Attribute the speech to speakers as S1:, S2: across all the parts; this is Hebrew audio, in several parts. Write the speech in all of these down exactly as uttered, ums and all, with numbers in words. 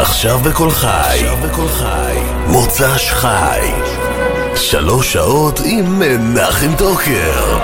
S1: עכשיו בכל חי, עכשיו בכל חי, מוצ"ש חי, שלוש שעות עם מנחם טוקר.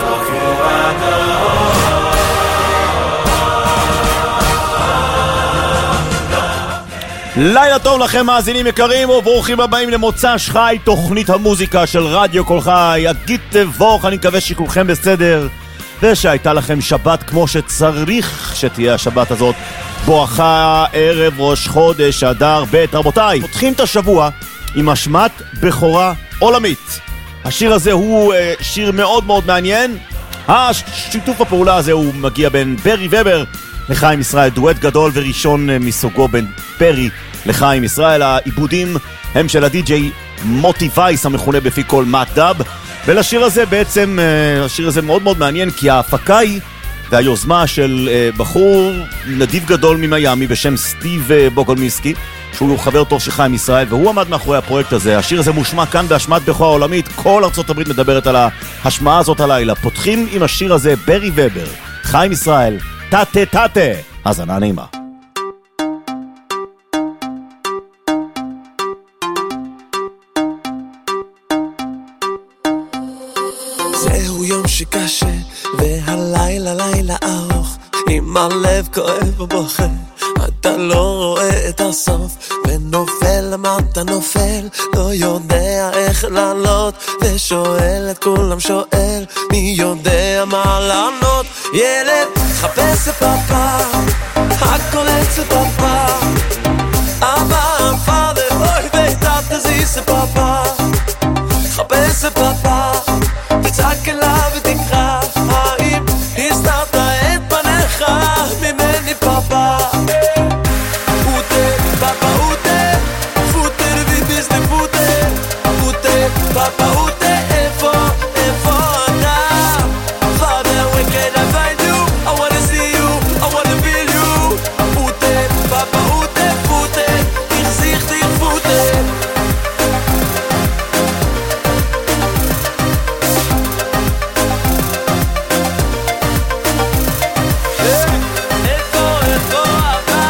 S2: לילה טוב לכם מאזינים יקרים וברוכים הבאים למוצ"ש חי, תוכנית המוזיקה של רדיו כל חי. אגיד תבוך, אני מקווה שכולכם בסדר ושהייתה לכם שבת כמו שצריך שתהיה השבת הזאת. בואכה ערב ראש חודש אדר ב'. רבותיי, פותחים את השבוע עם אשמת בכורה עולמית. השיר הזה הוא uh, שיר מאוד מאוד מעניין. השיתוף הפעולה הזה הוא מגיע בין ברי ובר לחיים ישראל, דואט גדול וראשון uh, מסוגו בין ברי לחיים ישראל. העיבודים הם של הדי-ג'יי מוטי וייס המכונה בפי כל מאט דאב, ולשיר הזה בעצם uh, השיר הזה מאוד מאוד מעניין כי ההפקה היא והיוזמה של uh, בחור נדיב גדול ממיימי בשם סטיב uh, בוגולמיסקי, שהוא חבר טוב של חיים ישראל, והוא עמד מאחורי הפרויקט הזה. השיר הזה מושמע כאן באשמת בכורה עולמית. כל ארצות הברית מדברת על ההשמעה הזאת הלילה. פותחים עם השיר הזה ברי ובר, חיים ישראל, טאטה טאטה. האזנה נעימה.
S3: זהו יום שקשה והלילה לילה ארוך, עם הלב כואב ובוכה, אתה לא רואה את הסוף, ונופל למטה נופל, לא יודע איך לעלות, ושואל את כולם שואל, מי יודע מה לענות. ילד חפש את פאפה, הכל אצל פאפה, אבא פאדר אוי ביתת תזיס את פאפה, חפש את פאפה, תצעק אליו ותקרא, האם הסתרת את פניך ממני פאפה. Papa, who te ever, ever now? Father, where can I find you? I wanna see you, I wanna feel you. Who te, Papa, who te, who te, ich sich dich fute. Echo, echo, Abba.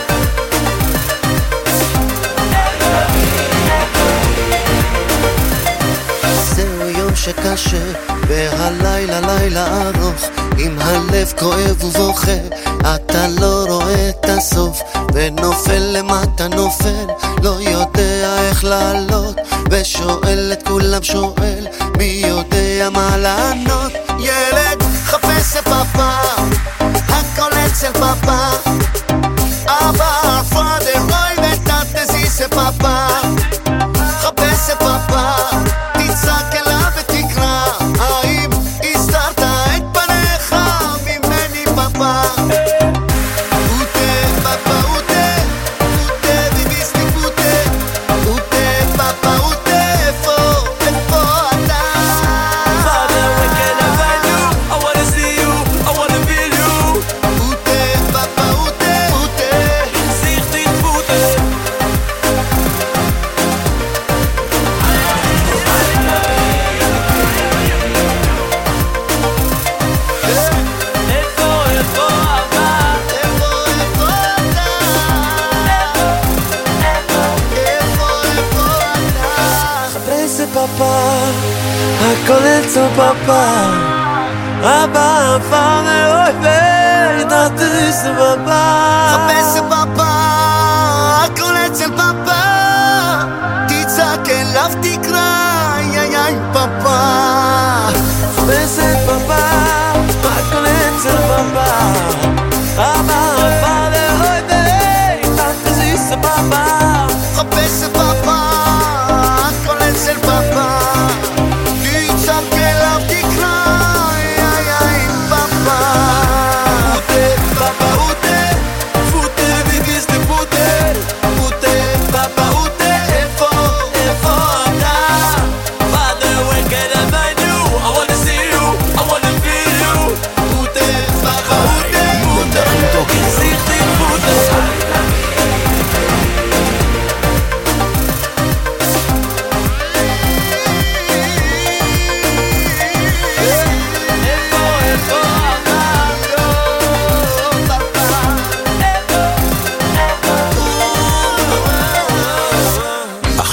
S4: שקשה והלילה לילה ארוך, עם הלב כואב ובוכה, אתה לא רואה את הסוף, ונופל למטה נופל, לא יודע איך לעלות, ושואל את כולם שואל, מי יודע מה לענות. ילד חפש את פאפה, הכל אצל פאפה, אבא פאדר אוי ביתת תזיס את פאפה, חפש את פאפה, תצעק אליו ותקרא, האם הסתרת את פניך ממני פאפה. פוטה פאפה פוטה, פוטה וביסטי פוטה, פוטה פאפה פוטה, איפה, איפה אתה?
S3: Father, where can I find you? I wanna see you, I wanna feel you.
S4: פוטה פאפה פוטה, פוטה,
S3: Ich sich dich fute. Echo, echo, Abba.
S4: איפה, איפה אתה? איפה, איפה אתה?
S3: חפש את פאפה, הכל אצל פאפה, אבא פאדר אוי ביתת תזיס את פאפה.
S4: חפש את פאפה, הכל אצל פאפה, תצעק אליו תקרא, איי איי פאפה.
S3: חפש את פאפה, הכל אצל פאפה, אבא פאדר אוי ביתת תזיס את פאפה.
S4: חפש את פאפה, הכל אצל פאפה, תצעק אליו תקרא, איי איי פאפה.
S3: Pute, papa, ute, fute, viviste fute, fute, papa.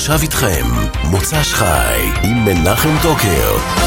S1: ועכשיו איתכם, מוצ"ש חי עם מנחם טוקר.